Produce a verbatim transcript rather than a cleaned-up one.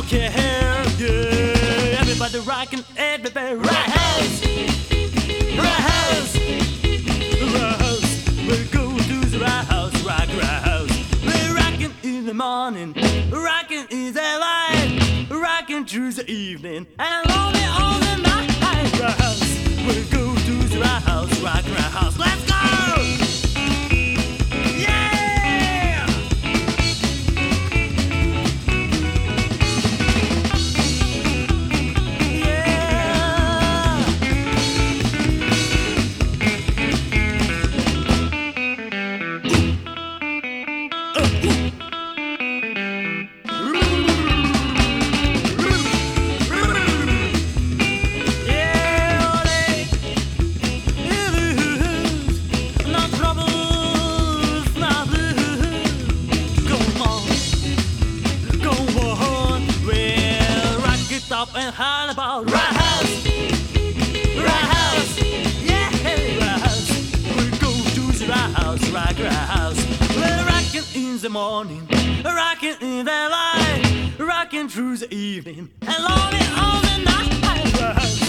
care, yeah. Everybody rocking, everybody right house, right house, right house. We go to the right house, rock, right house. We're rocking in the morning, rocking in the light, rocking through the evening, and lonely all the night. Right house, we go to the right house, rock, right house. Let's go! Stop and holler about right house, right house, yeah, right house. We go to the right house, rock, right house. We're rocking in the morning, rocking in the light, rocking through the evening, and lonely all the night. Right house.